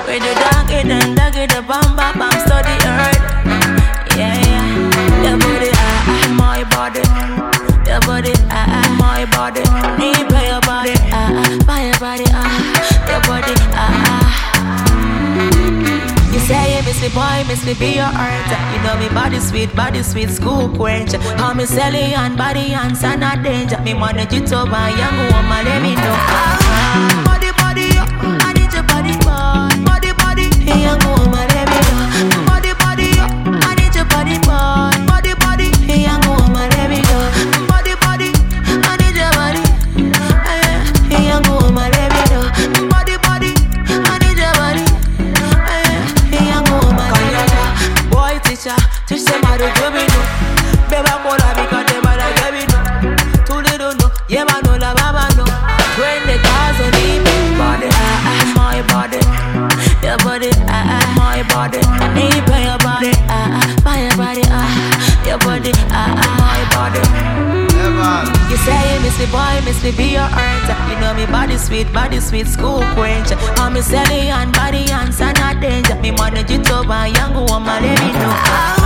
With the dog it, the bam bam bam, study earth. Yeah, yeah. Your body, my body. Your body, my body. Need by your body, by your body, your body, You say you miss me, boy, miss me, be your heart. You know me body sweet, school quench. How me selling and body and son not danger. Me manage it over, young woman, let me know. Body, I need your body, boy. Body, young woman, let me know. Body, I need your body, boy. Body, young woman, let me know. Body, I need your body, young woman, let me know. Body, I need your body, young woman, let me know. Boy, teach them how to do me, no. Baby, I'm gonna because they might have me, no. Too little, no. Yeah, man, no, la, baba, no. When the cars on me, body, my body. Your body, my body. Need by your body, by your body, your body, my body. You say you miss me, boy, miss me, be your heart. You know me body sweet, school quench. How me selling and body and son not danger. Me manage it over, young woman, let me know.